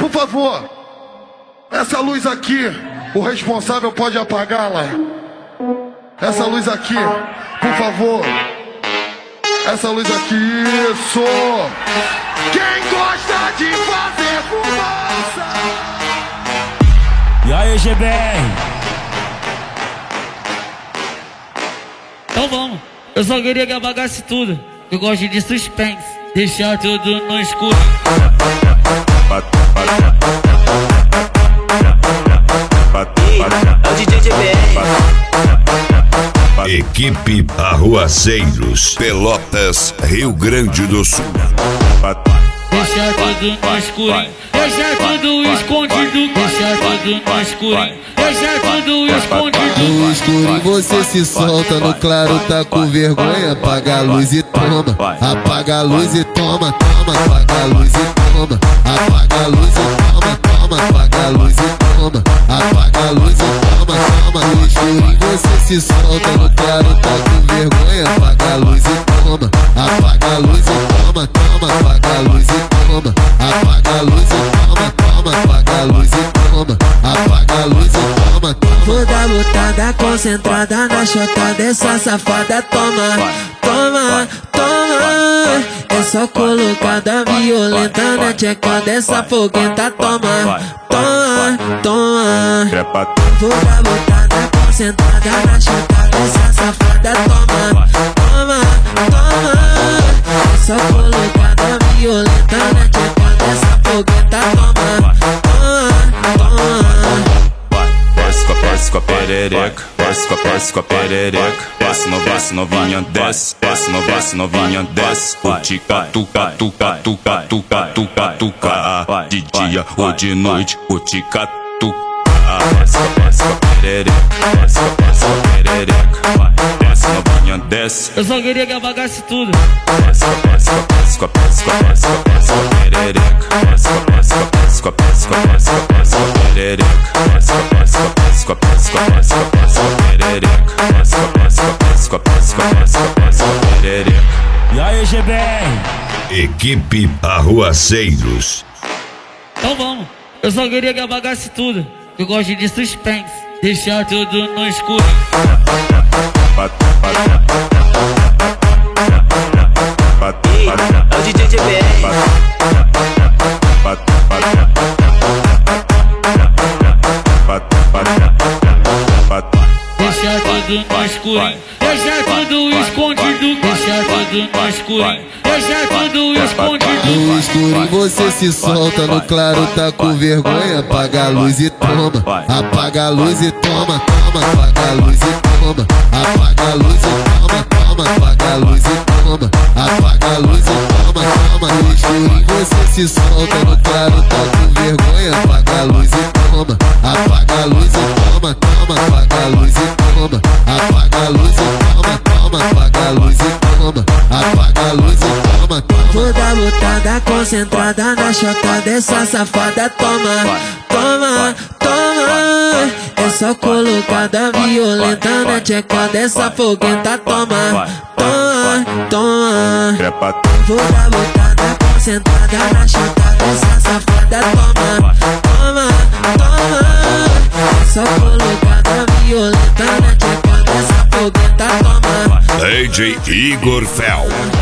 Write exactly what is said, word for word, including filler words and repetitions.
Por favor, essa luz aqui, o responsável pode apagá-la. Essa luz aqui, por favor. Essa luz aqui, isso. Quem gosta de fazer fumaça? E aí, G B R? Então vamos. Eu só queria que apagasse tudo. Eu gosto de suspense, deixar tudo no escuro. É o D J G B R. Equipe Arruaceiros, Pelotas, Rio Grande do Sul. Deixar tudo no escuro, deixar tudo escondido, deixar tudo no escuro, deixar tudo escondido. No escuro você se solta, no claro tá com vergonha. Apaga a luz e toma, apaga a luz e toma, toma, apaga a luz e toma, apaga a luz e toma, toma, apaga a luz e toma, apaga a luz e toma, toma. No escuro você se solta, no claro tá com vergonha. Apaga a luz e toma, apaga a luz e toma, toma, apaga a luz e toma, apaga a luz e toma, toma, apaga a luz e toma, apaga a luz e toma, toma. Vou dar botada concentrada na chota dessa safada. Toma, toma, toma. É só colocada violenta na tcheca dessa foguenta. Toma, toma, toma. Vou dar botada concentrada na chota dessa safada. Toma, toma, toma. É só colocada violenta na tcheca dessa fogueta. Toma, toma, toma. Desce com a, desce com a perereca, desce com a, desce com a perereca. Desce, no, desce novinha, desce, desce, no, desce novinha, desce. O tica, tuca, tuca, tuca, tuca, tuca, tuca. De dia ou de noite, o tica, tuca. Desce com a, desce com a perereca, desce com a, desce com a perereca. Desce novinha, desce. Eu só queria que apagasse tudo. Desce com a, desce com a, desce com a, desce com a, desce com a, desce com a perereca. Desce com a, desce com a, desce com a, desce com a, desce com a, desce com a perereca. Desce com a, desce com a, desce com a, desce com a, desce com a, desce com a perereca. Desce com a, desce com a, desce com a, desce com a, desce com a, desce com a perereca. E aí, G B R? Equipe Arruaceiros. Então vamos. Eu só queria que apagasse tudo. Eu gosto de suspense, deixar tudo no escuro. É o D J G B R. Deixar tudo no escuro, deixar tudo escondido, deixar tudo no escuro, deixar tudo escondido. No escuro você se solta, no claro tá com vergonha. Apaga a luz e toma, apaga a luz e toma, toma, apaga a luz e toma, apaga a luz e toma, toma, apaga a luz e toma, apaga a luz e toma, toma. No escuro você se solta, no claro tá com vergonha. Apaga a luz e toma, apaga a luz e toma, toma, apaga a luz e toma, apaga a luz e toma, toma, apaga a luz e toma, apaga a luz e toma, toma. Vou dar botada concentrada na chota dessa safada. Toma, toma, toma. É só colocada violenta na tcheca dessa foguenta. Toma, toma, toma. Vou dar botada concentrada na chota dessa safada. Toma, toma, toma. É só colocada violenta na tcheca dessa fogueta. Toma, D J Igor Fel.